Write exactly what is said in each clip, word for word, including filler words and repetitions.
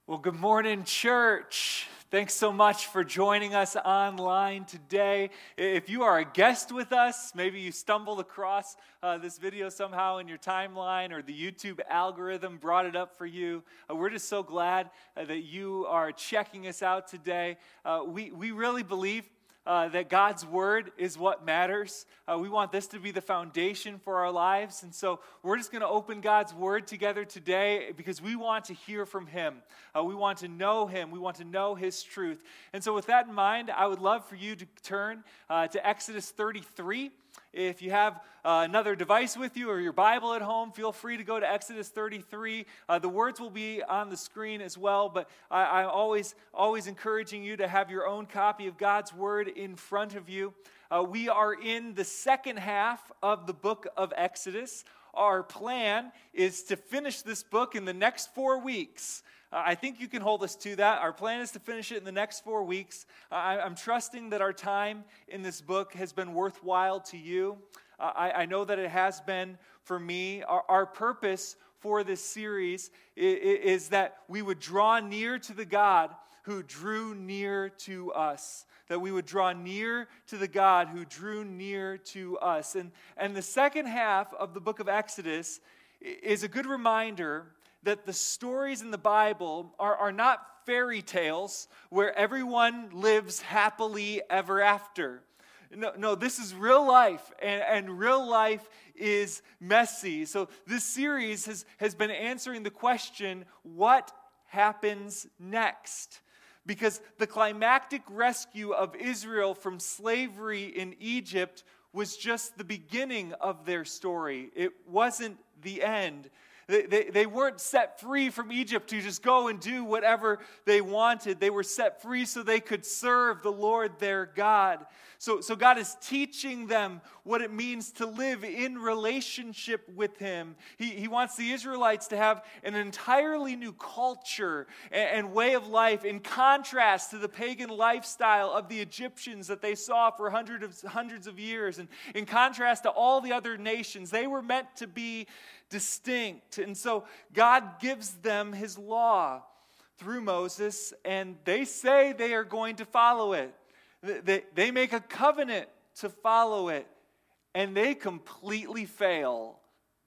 Well, good morning, church. Thanks so much for joining us online today. If you are a guest with us, maybe you stumbled across uh, this video somehow in your timeline or the YouTube algorithm brought it up for you. Uh, we're just so glad uh, that you are checking us out today. Uh, we, we really believe Uh, that God's Word is what matters. Uh, we want this to be the foundation for our lives. And so we're just going to open God's Word together today because we want to hear from Him. Uh, we want to know Him. We want to know His truth. And so with that in mind, I would love for you to turn uh, to Exodus thirty-three. If you have uh, another device with you or your Bible at home, feel free to go to Exodus thirty-three. Uh, the words will be on the screen as well, but I, I'm always, always encouraging you to have your own copy of God's Word in front of you. Uh, we are in the second half of the book of Exodus. Our plan is to finish this book in the next four weeks. Uh, I think you can hold us to that. Our plan is to finish it in the next four weeks. Uh, I, I'm trusting that our time in this book has been worthwhile to you. Uh, I, I know that it has been for me. Our, our purpose for this series is, is that we would draw near to the God who drew near to us. That we would draw near to the God who drew near to us. And, and the second half of the book of Exodus is a good reminder that the stories in the Bible are, are not fairy tales where everyone lives happily ever after. No, no, this is real life, and, and real life is messy. So this series has, has been answering the question, what happens next? Because the climactic rescue of Israel from slavery in Egypt was just the beginning of their story. It wasn't the end. They, they, they weren't set free from Egypt to just go and do whatever they wanted. They were set free so they could serve the Lord their God. So, so God is teaching them what it means to live in relationship with Him. He, he wants the Israelites to have an entirely new culture and, and way of life in contrast to the pagan lifestyle of the Egyptians that they saw for hundreds of, hundreds of years. And in contrast to all the other nations, they were meant to be distinct. And so God gives them His law through Moses, and they say they are going to follow it. They, they make a covenant to follow it, and they completely fail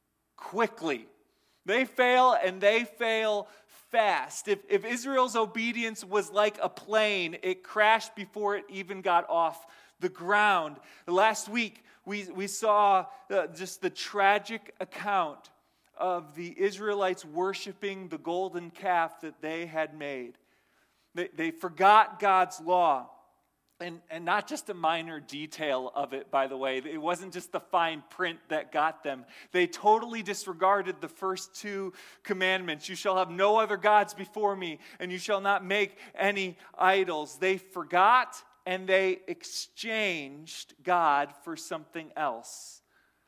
quickly. They fail, and they fail fast. If, if Israel's obedience was like a plane, it crashed before it even got off the ground. Last week, we, we saw uh, just the tragic account of the Israelites worshiping the golden calf that they had made. They, they forgot God's law. And, and not just a minor detail of it, by the way. It wasn't just the fine print that got them. They totally disregarded the first two commandments. You shall have no other gods before me, and you shall not make any idols. They forgot, and they exchanged God for something else.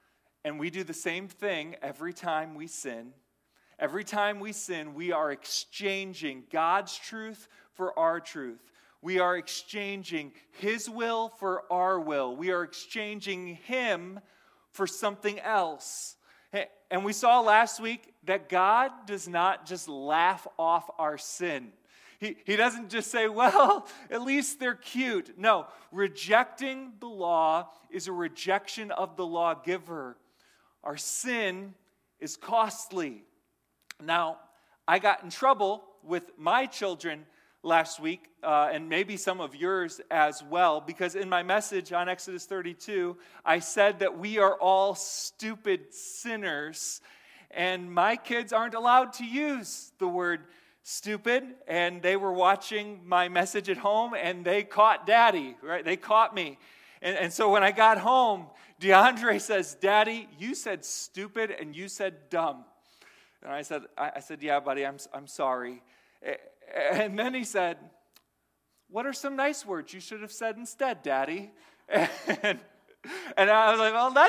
And we do the same thing every time we sin. Every time we sin, we are exchanging God's truth for our truth. We are exchanging His will for our will. We are exchanging Him for something else. And we saw last week that God does not just laugh off our sin. He, he doesn't just say, well, at least they're cute. No, rejecting the law is a rejection of the lawgiver. Our sin is costly. Now, I got in trouble with my children last week, uh, and maybe some of yours as well, because in my message on Exodus thirty-two, I said that we are all stupid sinners, and my kids aren't allowed to use the word stupid, and they were watching my message at home, and they caught Daddy, right? They caught me. And, and so when I got home, DeAndre says, Daddy, you said stupid, and you said dumb. And I said, I, I said, yeah, buddy, I'm I'm sorry. And then he said, what are some nice words you should have said instead, Daddy? And, and I was like, well, that's a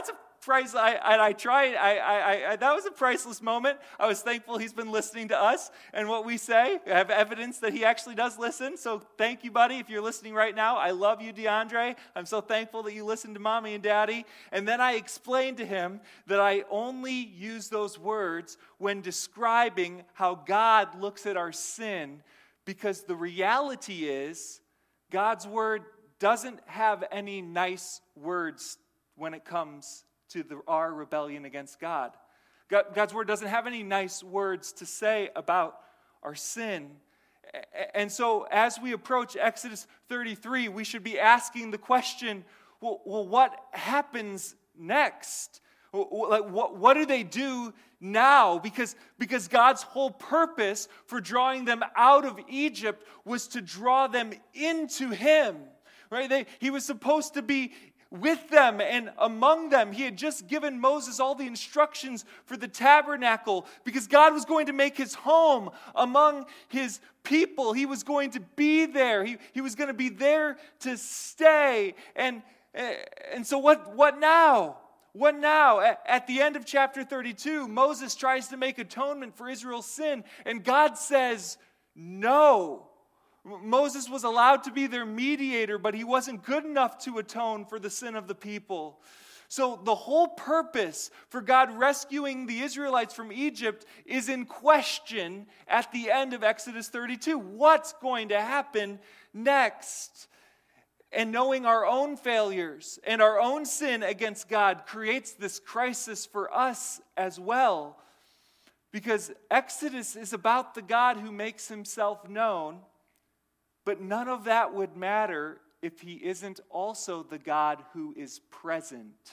priceless. I, and I tried, I, I, I, that was a priceless moment. I was thankful he's been listening to us and what we say. I have evidence that he actually does listen. So thank you, buddy, if you're listening right now. I love you, DeAndre. I'm so thankful that you listen to mommy and daddy. And then I explained to him that I only use those words when describing how God looks at our sin, because the reality is God's word doesn't have any nice words when it comes to the, our rebellion against God. God. God's word doesn't have any nice words to say about our sin. And so as we approach Exodus thirty-three, we should be asking the question, well, well what happens next? Like, what, what do they do now? Because, because God's whole purpose for drawing them out of Egypt was to draw them into Him. Right? They, he was supposed to be with them and among them. He had just given Moses all the instructions for the tabernacle because God was going to make His home among His people. He was going to be there. He, he was going to be there to stay. And, and so what, what now? What now? At the end of chapter thirty-two, Moses tries to make atonement for Israel's sin, and God says, no. Moses was allowed to be their mediator, but he wasn't good enough to atone for the sin of the people. So the whole purpose for God rescuing the Israelites from Egypt is in question at the end of Exodus thirty-two. What's going to happen next? And knowing our own failures and our own sin against God creates this crisis for us as well. Because Exodus is about the God who makes Himself known, but none of that would matter if He isn't also the God who is present.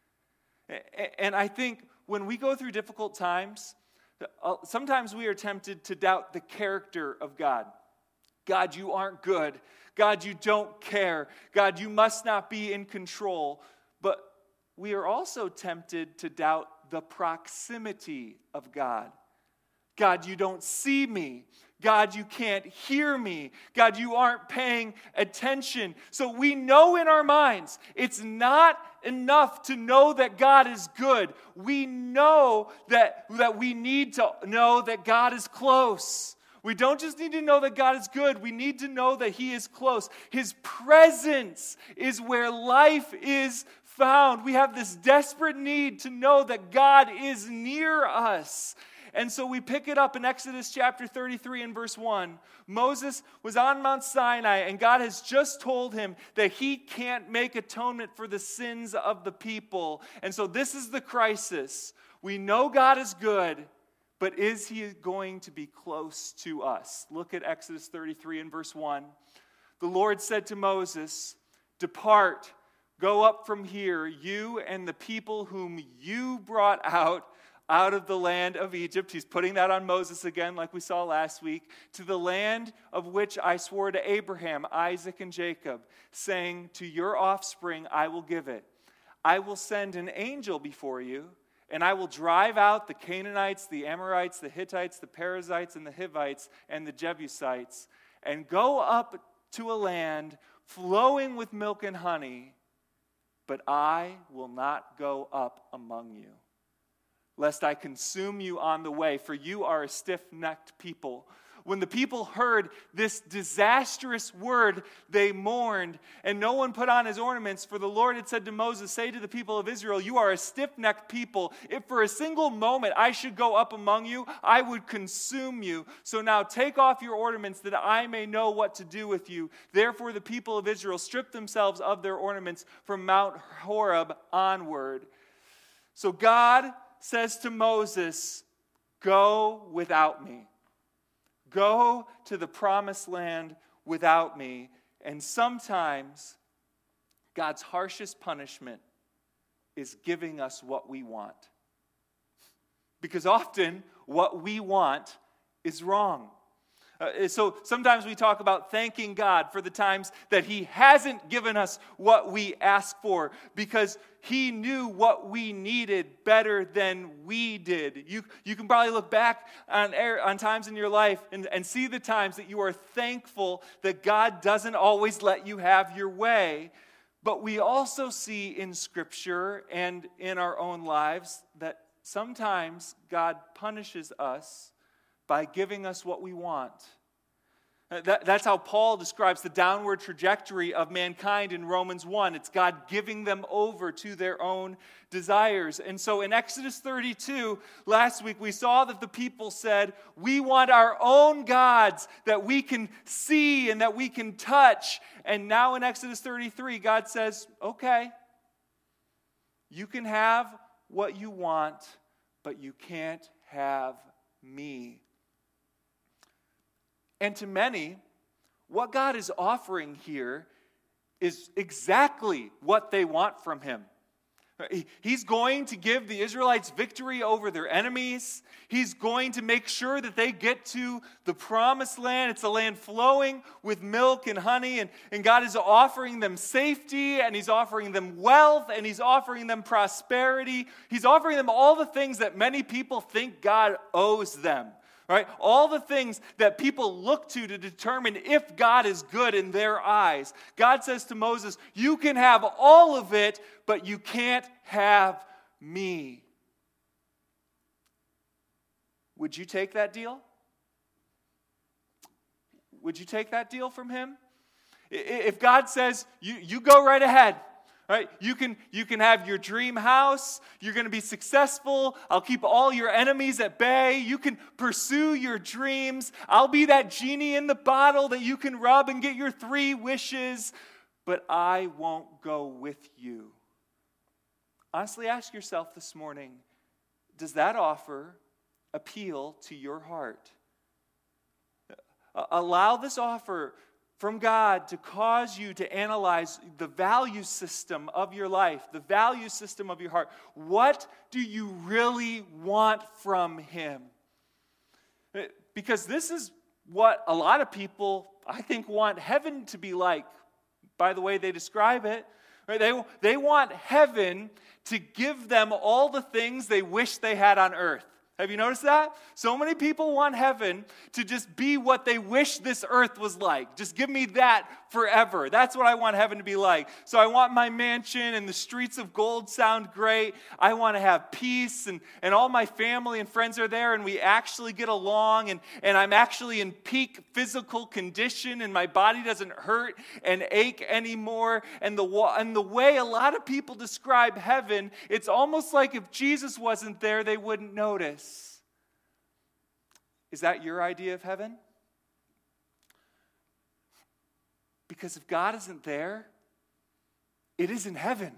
And I think when we go through difficult times, sometimes we are tempted to doubt the character of God. God, you aren't good. God, you don't care. God, you must not be in control. But we are also tempted to doubt the proximity of God. God, you don't see me. God, you can't hear me. God, you aren't paying attention. So we know in our minds it's not enough to know that God is good. We know that, that we need to know that God is close. We don't just need to know that God is good. We need to know that He is close. His presence is where life is found. We have this desperate need to know that God is near us. And so we pick it up in Exodus chapter thirty-three and verse one. Moses was on Mount Sinai, and God has just told him that he can't make atonement for the sins of the people. And so this is the crisis. We know God is good, but is He going to be close to us? Look at Exodus thirty-three and verse one. The Lord said to Moses, "Depart, go up from here, you and the people whom you brought out out of the land of Egypt." He's putting that on Moses again, like we saw last week. "To the land of which I swore to Abraham, Isaac, and Jacob, saying, to your offspring I will give it. I will send an angel before you, and I will drive out the Canaanites, the Amorites, the Hittites, the Perizzites, and the Hivites, and the Jebusites, and go up to a land flowing with milk and honey, but I will not go up among you, lest I consume you on the way, for you are a stiff-necked people." When the people heard this disastrous word, they mourned, and no one put on his ornaments, for the Lord had said to Moses, "Say to the people of Israel, you are a stiff-necked people. If for a single moment I should go up among you, I would consume you. So now take off your ornaments, that I may know what to do with you." Therefore the people of Israel stripped themselves of their ornaments from Mount Horeb onward. So God says to Moses, "Go without me. Go to the promised land without me." And sometimes God's harshest punishment is giving us what we want. Because often what we want is wrong. Uh, so sometimes we talk about thanking God for the times that He hasn't given us what we ask for, because He knew what we needed better than we did. You, you can probably look back on, on times in your life and, and see the times that you are thankful that God doesn't always let you have your way. But we also see in Scripture and in our own lives that sometimes God punishes us by giving us what we want. That, that's how Paul describes the downward trajectory of mankind in Romans one. It's God giving them over to their own desires. And so in Exodus thirty-two, last week, we saw that the people said, we want our own gods that we can see and that we can touch. And now in Exodus thirty-three, God says, okay, you can have what you want, but you can't have me. And to many, what God is offering here is exactly what they want from him. He's going to give the Israelites victory over their enemies. He's going to make sure that they get to the promised land. It's a land flowing with milk and honey. And, and God is offering them safety, and he's offering them wealth, and he's offering them prosperity. He's offering them all the things that many people think God owes them. Right? All the things that people look to to determine if God is good in their eyes. God says to Moses, you can have all of it, but you can't have me. Would you take that deal? Would you take that deal from him? If God says, you, you go right ahead. Right? You can, you can have your dream house. You're going to be successful. I'll keep all your enemies at bay. You can pursue your dreams. I'll be that genie in the bottle that you can rub and get your three wishes. But I won't go with you. Honestly, ask yourself this morning, does that offer appeal to your heart? Allow this offer from God to cause you to analyze the value system of your life, the value system of your heart. What do you really want from him? Because this is what a lot of people, I think, want heaven to be like, by the way they describe it. They, they want heaven to give them all the things they wish they had on earth. Have you noticed that? So many people want heaven to just be what they wish this earth was like. Just give me that forever. That's what I want heaven to be like. So I want my mansion and the streets of gold sound great. I want to have peace and, and all my family and friends are there and we actually get along and, and I'm actually in peak physical condition and my body doesn't hurt and ache anymore. And the, and the way a lot of people describe heaven, it's almost like if Jesus wasn't there, they wouldn't notice. Is that your idea of heaven? Because if God isn't there, it isn't heaven.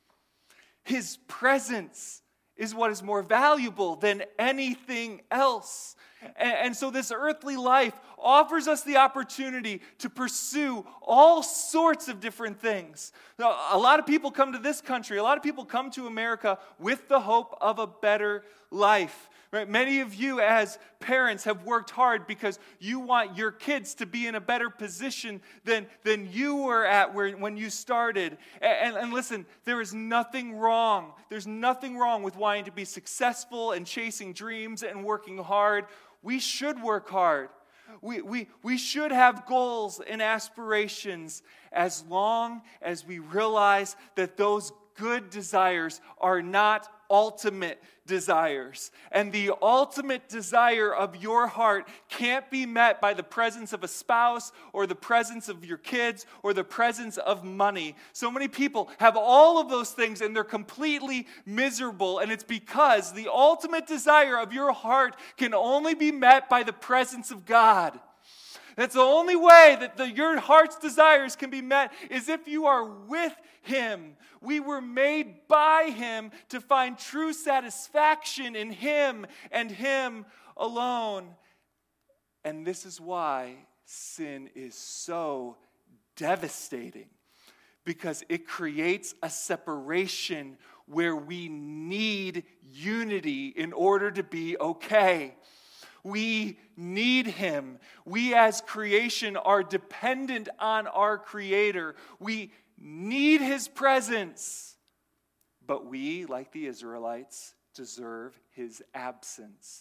His presence is what is more valuable than anything else. And, and so this earthly life offers us the opportunity to pursue all sorts of different things. Now, a lot of people come to this country, a lot of people come to America with the hope of a better life. Right? Many of you as parents have worked hard because you want your kids to be in a better position than, than you were at where, when you started. And, and listen, there is nothing wrong. There's nothing wrong with wanting to be successful and chasing dreams and working hard. We should work hard. We, we, we should have goals and aspirations as long as we realize that those good desires are not ultimate desires. And the ultimate desire of your heart can't be met by the presence of a spouse or the presence of your kids or the presence of money. So many people have all of those things and they're completely miserable. And it's because the ultimate desire of your heart can only be met by the presence of God. That's the only way that the, your heart's desires can be met is if you are with Him. We were made by Him to find true satisfaction in Him and Him alone. And this is why sin is so devastating, because it creates a separation where we need unity in order to be okay. We need Him. We as creation are dependent on our Creator. We need His presence. But we, like the Israelites, deserve His absence.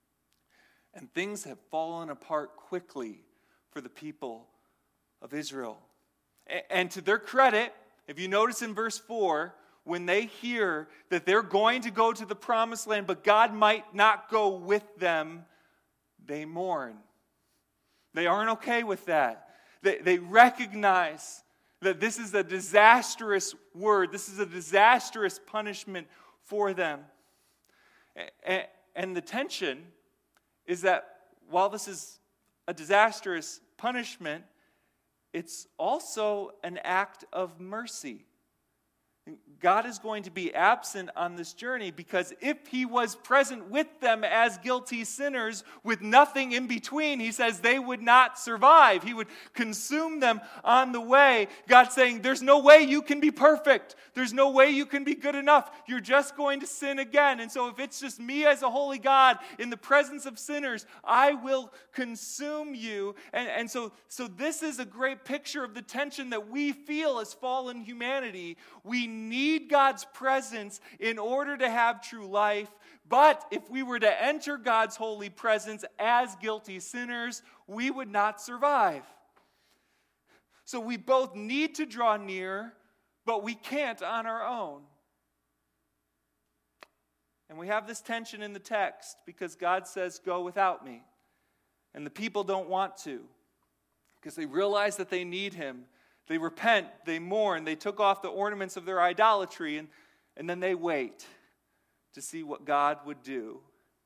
And things have fallen apart quickly for the people of Israel. And to their credit, If you notice in verse four, when they hear that they're going to go to the promised land, but God might not go with them, they mourn. They aren't okay with that. They, they recognize that this is a disastrous word. This is a disastrous punishment for them. And, and the tension is that while this is a disastrous punishment, it's also an act of mercy. God is going to be absent on this journey because if he was present with them as guilty sinners with nothing in between, he says they would not survive. He would consume them on the way. God's saying there's no way you can be perfect. There's no way you can be good enough. You're just going to sin again. And so if it's just me as a holy God in the presence of sinners, I will consume you. And, and so, so this is a great picture of the tension that we feel as fallen humanity. We need God's presence in order to have true life. But if we were to enter God's holy presence as guilty sinners, we would not survive. So we both need to draw near, but we can't on our own. And we have this tension in the text because God says, "Go without me." And the people don't want to because they realize that they need him. They repent, they mourn, they took off the ornaments of their idolatry, and, and then they wait to see what God would do.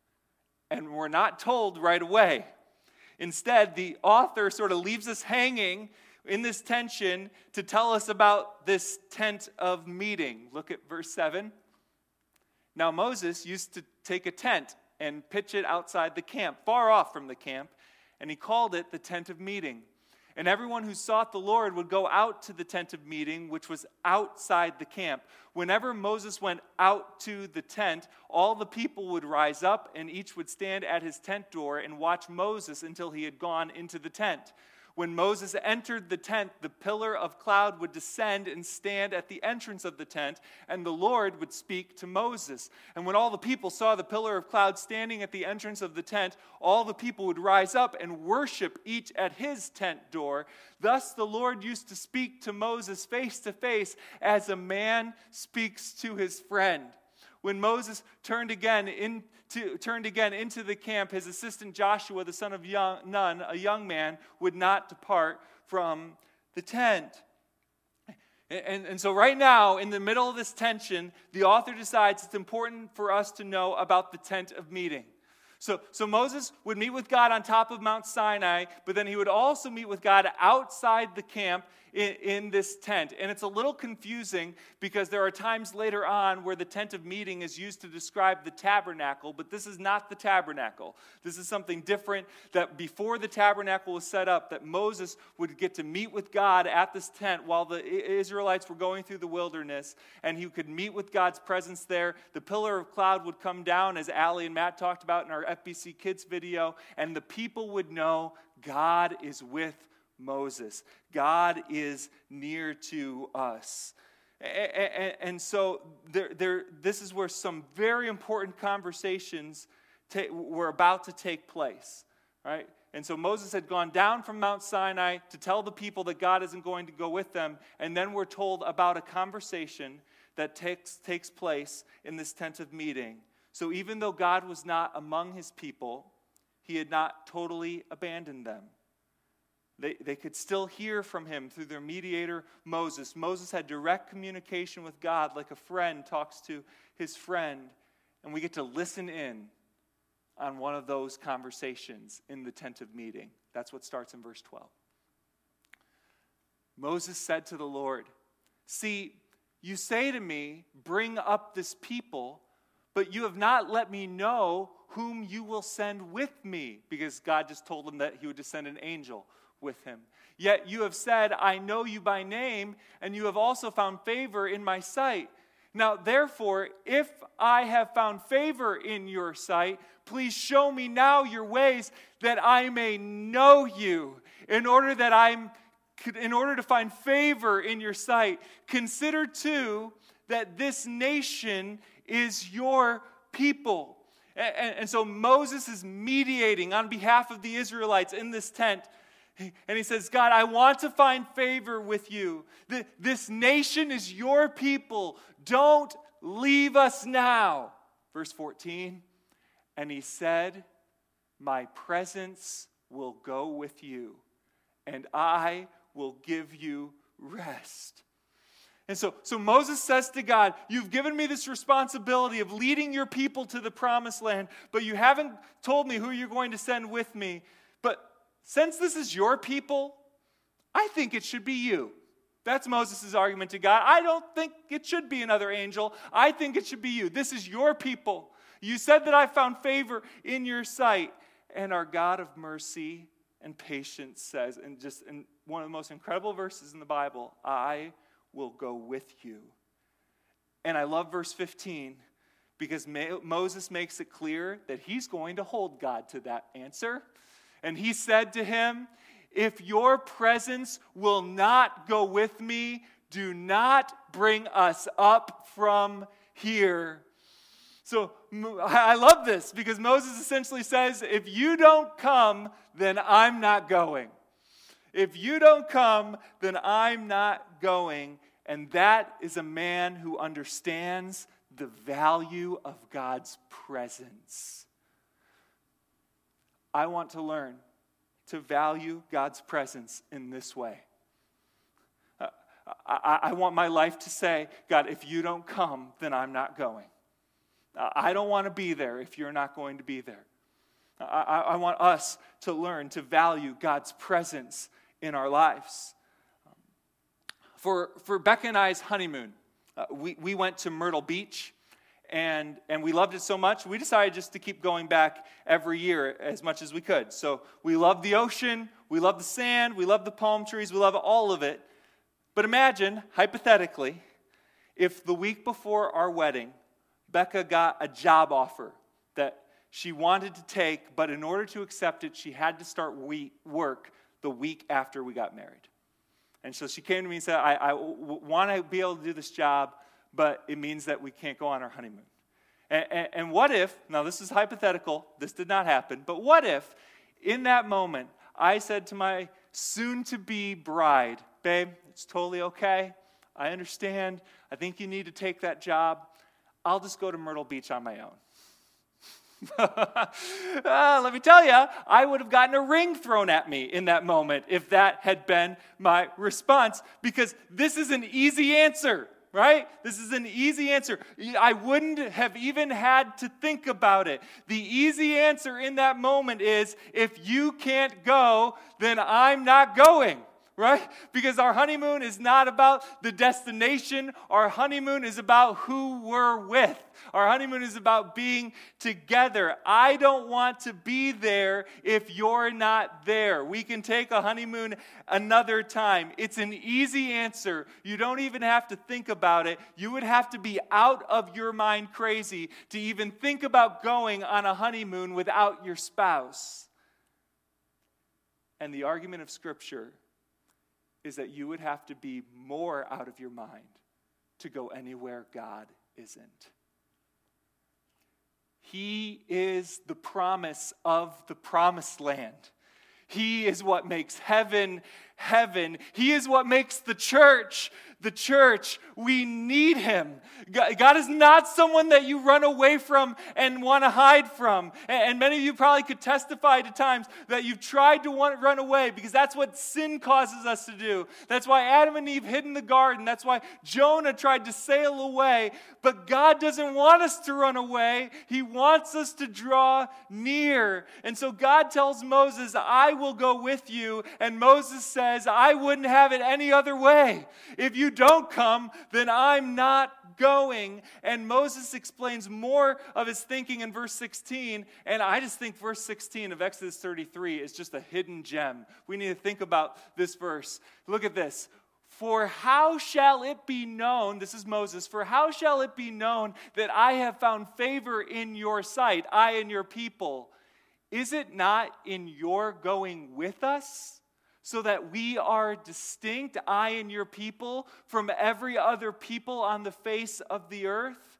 And we're not told right away. Instead, the author sort of leaves us hanging in this tension to tell us about this tent of meeting. Look at verse seven. Now Moses used to take a tent and pitch it outside the camp, far off from the camp, and he called it the tent of meeting. And everyone who sought the Lord would go out to the tent of meeting, which was outside the camp. Whenever Moses went out to the tent, all the people would rise up, and each would stand at his tent door and watch Moses until he had gone into the tent. When Moses entered the tent, the pillar of cloud would descend and stand at the entrance of the tent, and the Lord would speak to Moses. And when all the people saw the pillar of cloud standing at the entrance of the tent, all the people would rise up and worship each at his tent door. Thus the Lord used to speak to Moses face to face as a man speaks to his friend. When Moses turned again into, turned again into the camp, his assistant Joshua, the son of young, Nun, a young man, would not depart from the tent. And, and, and so right now, in the middle of this tension, the author decides it's important for us to know about the tent of meeting. So, so Moses would meet with God on top of Mount Sinai, but then he would also meet with God outside the camp in, in this tent. And it's a little confusing because there are times later on where the tent of meeting is used to describe the tabernacle, but this is not the tabernacle. This is something different that before the tabernacle was set up, that Moses would get to meet with God at this tent while the Israelites were going through the wilderness, and he could meet with God's presence there. The pillar of cloud would come down, as Allie and Matt talked about in our F B C Kids video, and the people would know God is with Moses. God is near to us. And so there, there, this is where some very important conversations ta- were about to take place, right? And so Moses had gone down from Mount Sinai to tell the people that God isn't going to go with them, and then we're told about a conversation that takes, takes place in this tent of meeting. So even though God was not among his people, he had not totally abandoned them. They, they could still hear from him through their mediator, Moses. Moses had direct communication with God like a friend talks to his friend. And we get to listen in on one of those conversations in the tent of meeting. That's what starts in verse twelve. Moses said to the Lord, "See, you say to me, 'Bring up this people,' but you have not let me know whom you will send with me," because God just told him that he would just send an angel with him. "Yet you have said, 'I know you by name, and you have also found favor in my sight.' Now, therefore, if I have found favor in your sight, please show me now your ways that I may know you, in order that I'm in order to find favor in your sight. Consider too that this nation is your people." And, and so Moses is mediating on behalf of the Israelites in this tent, And he says, God, I want to find favor with you. This nation is your people. Don't leave us now. Verse fourteen, and he said, my presence will go with you, and I will give you rest. And so, so Moses says to God, you've given me this responsibility of leading your people to the promised land, but you haven't told me who you're going to send with me. But since this is your people, I think it should be you. That's Moses' argument to God. I don't think it should be another angel. I think it should be you. This is your people. You said that I found favor in your sight. And our God of mercy and patience says, and just in one of the most incredible verses in the Bible, I will go with you. And I love verse fifteen because Moses makes it clear that he's going to hold God to that answer. And he said to him, if your presence will not go with me, do not bring us up from here. So I love this because Moses essentially says, if you don't come, then I'm not going. If you don't come, then I'm not going. And that is a man who understands the value of God's presence. I want to learn to value God's presence in this way. Uh, I, I want my life to say, God, if you don't come, then I'm not going. Uh, I don't want to be there if you're not going to be there. I, I, I want us to learn to value God's presence in our lives. For, for Becca and I's honeymoon, uh, we, we went to Myrtle Beach. And, and we loved it so much, we decided just to keep going back every year as much as we could. So we love the ocean, we love the sand, we love the palm trees, we love all of it. But imagine, hypothetically, if the week before our wedding, Becca got a job offer that she wanted to take, but in order to accept it, she had to start week, work the week after we got married. And so she came to me and said, I, I w- want to be able to do this job, but it means that we can't go on our honeymoon. And, and, and what if, now this is hypothetical, this did not happen, but what if in that moment I said to my soon-to-be bride, babe, it's totally okay, I understand, I think you need to take that job, I'll just go to Myrtle Beach on my own. uh, let me tell you, I would have gotten a ring thrown at me in that moment if that had been my response, because this is an easy answer. Right? This is an easy answer. I wouldn't have even had to think about it. The easy answer in that moment is, if you can't go, then I'm not going. Right? Because our honeymoon is not about the destination. Our honeymoon is about who we're with. Our honeymoon is about being together. I don't want to be there if you're not there. We can take a honeymoon another time. It's an easy answer. You don't even have to think about it. You would have to be out of your mind crazy to even think about going on a honeymoon without your spouse. And the argument of Scripture is that you would have to be more out of your mind to go anywhere God isn't. He is the promise of the promised land. He is what makes heaven, heaven. He is what makes the church, the church. We need him. God is not someone that you run away from and want to hide from. And many of you probably could testify to times that you've tried to want, run away, because that's what sin causes us to do. That's why Adam and Eve hid in the garden. That's why Jonah tried to sail away. But God doesn't want us to run away. He wants us to draw near. And so God tells Moses, I will go with you. And Moses says, I wouldn't have it any other way. If you don't come, then I'm not going. And Moses explains more of his thinking in verse sixteen. And I just think verse sixteen of Exodus thirty-three is just a hidden gem. We need to think about this verse. Look at this. For how shall it be known, this is Moses, for how shall it be known that I have found favor in your sight, I and your people? Is it not in your going with us, so that we are distinct, I and your people, from every other people on the face of the earth?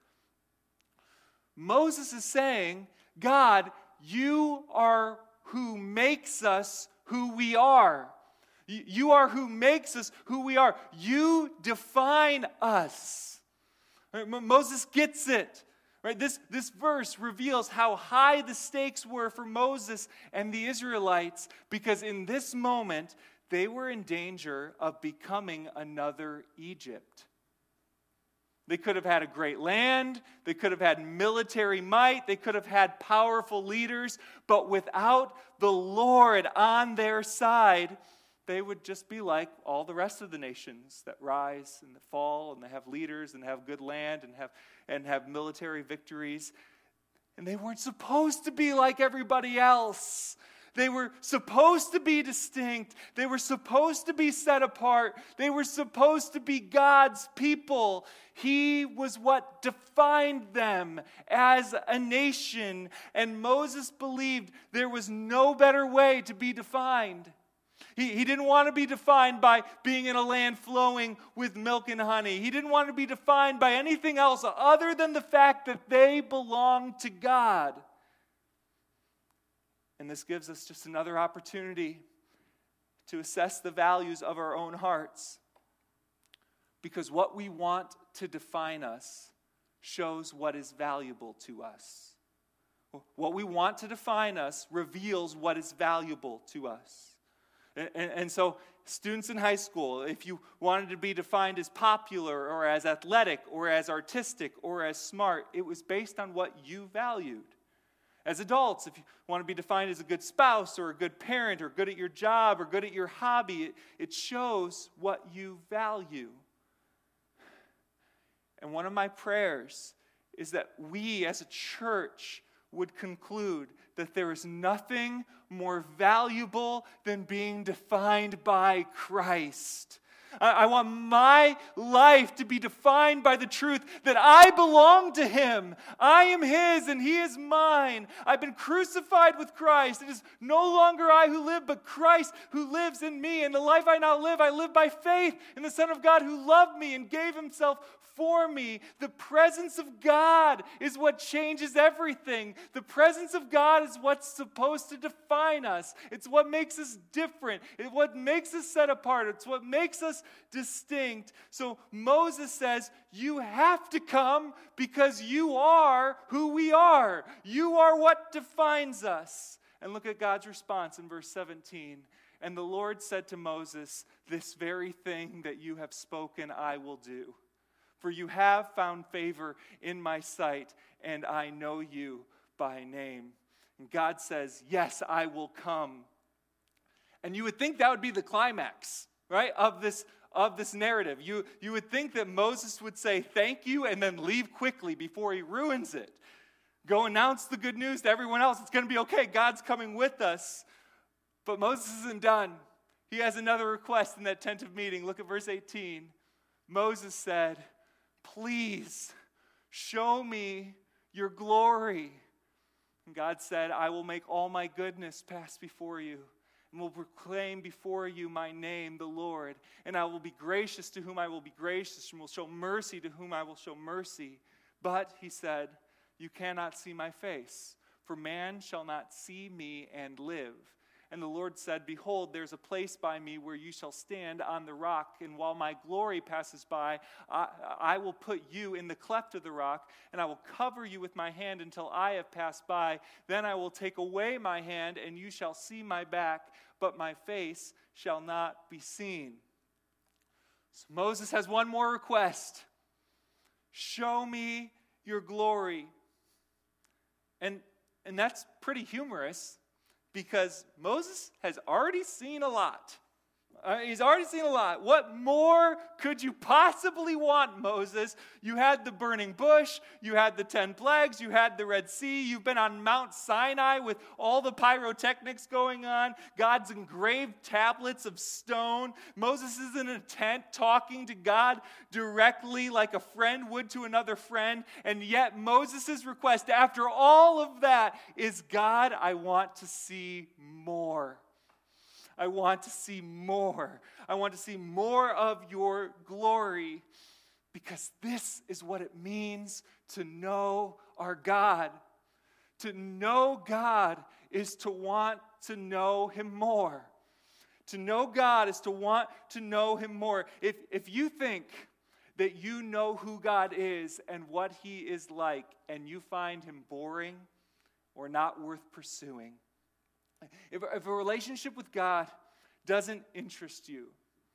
Moses is saying, God, you are who makes us who we are. You are who makes us who we are. You define us. Right? Moses gets it. Right? This, this verse reveals how high the stakes were for Moses and the Israelites, because in this moment, they were in danger of becoming another Egypt. They could have had a great land, they could have had military might, they could have had powerful leaders, but without the Lord on their side, they would just be like all the rest of the nations that rise and that fall and they have leaders and have good land and have and have military victories. And they weren't supposed to be like everybody else. They were supposed to be distinct. They were supposed to be set apart. They were supposed to be God's people. He was what defined them as a nation. And Moses believed there was no better way to be defined. He, he didn't want to be defined by being in a land flowing with milk and honey. He didn't want to be defined by anything else other than the fact that they belonged to God. And this gives us just another opportunity to assess the values of our own hearts. Because what we want to define us shows what is valuable to us. What we want to define us reveals what is valuable to us. And, and, and so students in high school, if you wanted to be defined as popular or as athletic or as artistic or as smart, it was based on what you valued. As adults, if you want to be defined as a good spouse or a good parent or good at your job or good at your hobby, it, it shows what you value. And one of my prayers is that we as a church would conclude that there is nothing more valuable than being defined by Christ. I, I want my life to be defined by the truth that I belong to Him. I am His and He is mine. I've been crucified with Christ. It is no longer I who live, but Christ who lives in me. And the life I now live, I live by faith in the Son of God who loved me and gave Himself for me. The presence of God is what changes everything. The presence of God is what's supposed to define us. It's what makes us different. It's what makes us set apart. It's what makes us distinct. So Moses says, you have to come because you are who we are. You are what defines us. And look at God's response in verse seventeen. And the Lord said to Moses, this very thing that you have spoken I will do. For you have found favor in my sight, and I know you by name. And God says, yes, I will come. And you would think that would be the climax, right, of this, of this narrative. You, you would think that Moses would say thank you and then leave quickly before he ruins it. Go announce the good news to everyone else. It's going to be okay. God's coming with us. But Moses isn't done. He has another request in that tent of meeting. Look at verse eighteen. Moses said, please show me your glory. And God said, I will make all my goodness pass before you, and will proclaim before you my name, the Lord. And I will be gracious to whom I will be gracious, and will show mercy to whom I will show mercy. But, he said, you cannot see my face, for man shall not see me and live. And the Lord said, behold, there's a place by me where you shall stand on the rock, and while my glory passes by, I, I will put you in the cleft of the rock, and I will cover you with my hand until I have passed by. Then I will take away my hand, and you shall see my back, but my face shall not be seen. So Moses has one more request. Show me your glory. And, and that's pretty humorous, because Moses has already seen a lot. Uh, he's already seen a lot. What more could you possibly want, Moses? You had the burning bush. You had the ten plagues. You had the Red Sea. You've been on Mount Sinai with all the pyrotechnics going on. God's engraved tablets of stone. Moses is in a tent talking to God directly like a friend would to another friend. And yet Moses' request after all of that is, God, I want to see more. I want to see more. I want to see more of your glory, because this is what it means to know our God. To know God is to want to know Him more. To know God is to want to know him more. If, if you think that you know who God is and what he is like, and you find him boring or not worth pursuing, if, if a relationship with God doesn't interest you,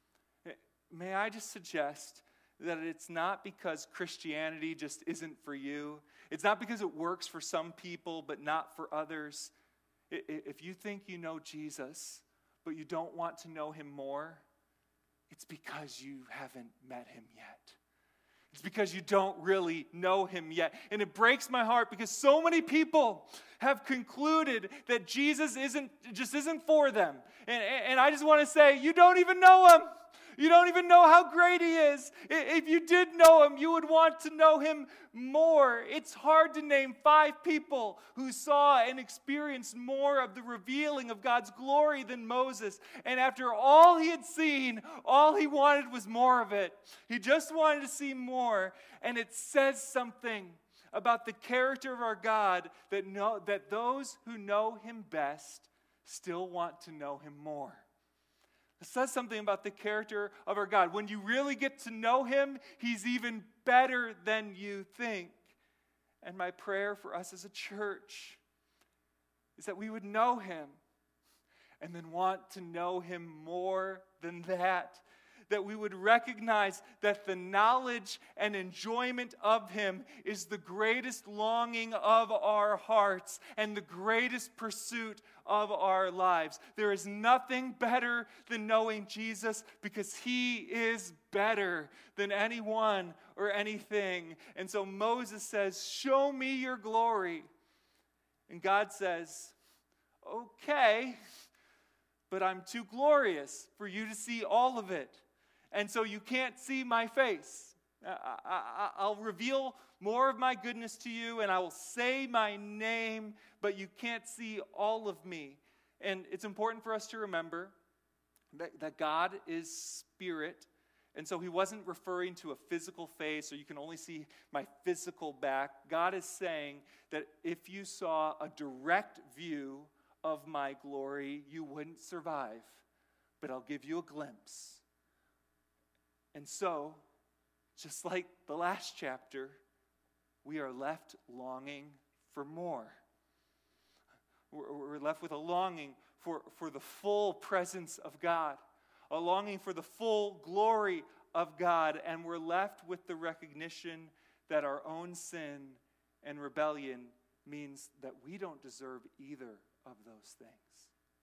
may I just suggest that it's not because Christianity just isn't for you. It's not because it works for some people but not for others. If you think you know Jesus, but you don't want to know him more, it's because you haven't met him yet. It's because you don't really know him yet. And it breaks my heart because so many people have concluded that Jesus isn't just isn't for them. And, and I just want to say, you don't even know him. You don't even know how great he is. If you did know him, you would want to know him more. It's hard to name five people who saw and experienced more of the revealing of God's glory than Moses. And after all he had seen, all he wanted was more of it. He just wanted to see more. And it says something about the character of our God that, know, that those who know him best still want to know him more. It says something about the character of our God. When you really get to know him, he's even better than you think. And my prayer for us as a church is that we would know him and then want to know him more than that. That we would recognize that the knowledge and enjoyment of him is the greatest longing of our hearts and the greatest pursuit of our lives. There is nothing better than knowing Jesus because he is better than anyone or anything. And so Moses says, "Show me your glory." And God says, "Okay, but I'm too glorious for you to see all of it. And so you can't see my face. I, I, I'll reveal more of my goodness to you, and I will say my name, but you can't see all of me." And it's important for us to remember that, that God is spirit, and so he wasn't referring to a physical face, or you can only see my physical back. God is saying that if you saw a direct view of my glory, you wouldn't survive, but I'll give you a glimpse. And so, just like the last chapter, we are left longing for more. We're left with a longing for, for the full presence of God, a longing for the full glory of God, and we're left with the recognition that our own sin and rebellion means that we don't deserve either of those things.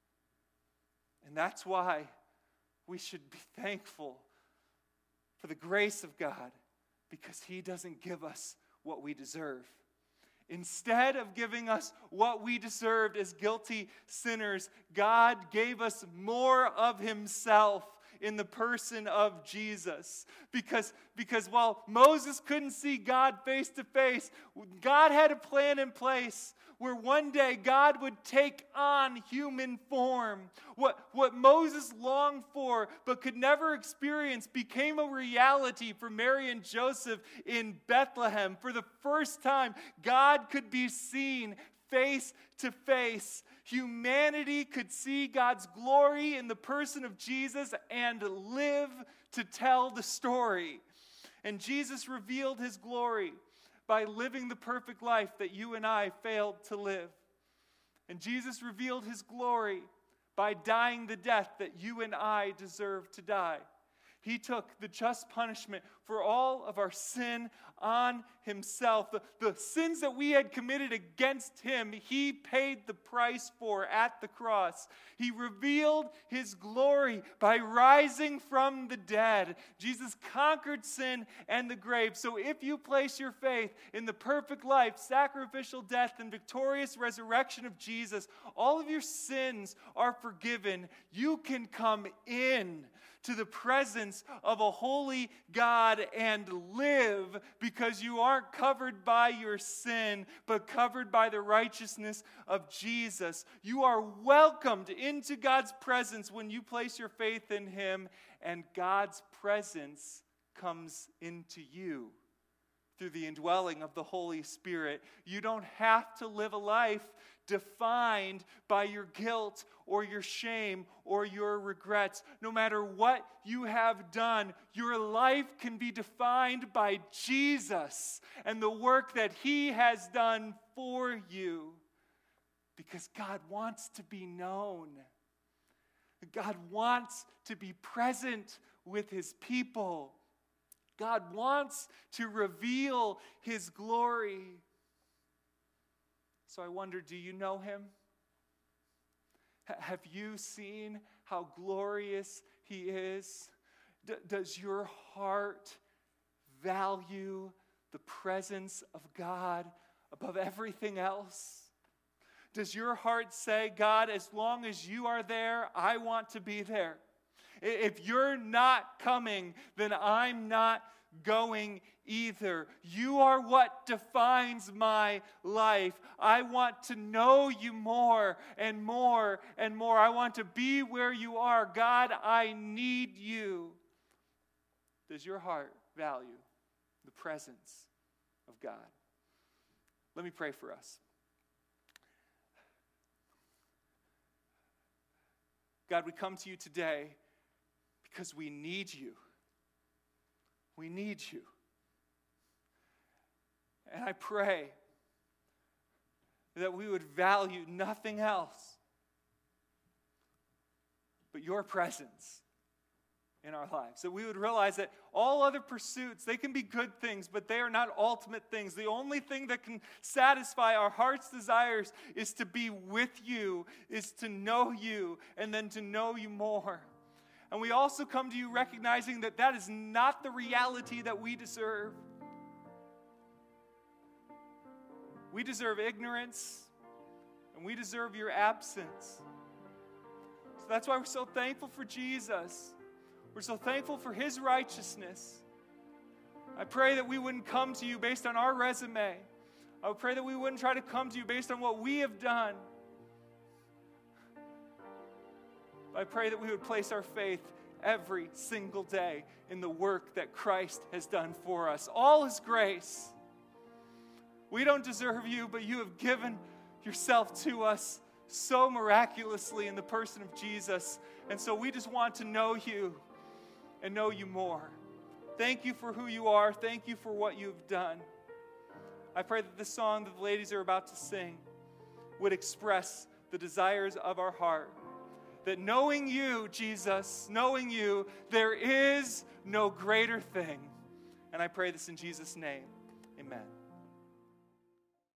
And that's why we should be thankful for the grace of God, because he doesn't give us what we deserve. Instead of giving us what we deserved as guilty sinners, God gave us more of himself in the person of Jesus. Because, because while Moses couldn't see God face to face, God had a plan in place where one day God would take on human form. What, what Moses longed for but could never experience became a reality for Mary and Joseph in Bethlehem. For the first time, God could be seen face to face. Humanity could see God's glory in the person of Jesus and live to tell the story. And Jesus revealed his glory by living the perfect life that you and I failed to live. And Jesus revealed his glory by dying the death that you and I deserve to die. He took the just punishment for all of our sin on himself. The, the sins that we had committed against him, he paid the price for at the cross. He revealed his glory by rising from the dead. Jesus conquered sin and the grave. So if you place your faith in the perfect life, sacrificial death, and victorious resurrection of Jesus, all of your sins are forgiven. You can come in to the presence of a holy God and live, because you aren't covered by your sin, but covered by the righteousness of Jesus. You are welcomed into God's presence when you place your faith in him, and God's presence comes into you through the indwelling of the Holy Spirit. You don't have to live a life defined by your guilt or your shame or your regrets. No matter what you have done, your life can be defined by Jesus and the work that He has done for you, because God wants to be known. God wants to be present with His people. God wants to reveal His glory. So I wonder, do you know Him? H- have you seen how glorious He is? D- does your heart value the presence of God above everything else? Does your heart say, God, as long as you are there, I want to be there? If you're not coming, then I'm not going either. You are what defines my life. I want to know you more and more and more. I want to be where you are. God, I need you. Does your heart value the presence of God? Let me pray for us. God, we come to you today because we need you. We need you. And I pray that we would value nothing else but your presence in our lives. That we would realize that all other pursuits, they can be good things, but they are not ultimate things. The only thing that can satisfy our heart's desires is to be with you, is to know you, and then to know you more. And we also come to you recognizing that that is not the reality that we deserve. We deserve ignorance, and we deserve your absence. So that's why we're so thankful for Jesus. We're so thankful for His righteousness. I pray that we wouldn't come to you based on our resume. I pray that we wouldn't try to come to you based on what we have done. I pray that we would place our faith every single day in the work that Christ has done for us. All His grace. We don't deserve you, but you have given yourself to us so miraculously in the person of Jesus. And so we just want to know you and know you more. Thank you for who you are. Thank you for what you've done. I pray that the song that the ladies are about to sing would express the desires of our heart. That knowing you, Jesus, knowing you, there is no greater thing. And I pray this in Jesus' name. Amen.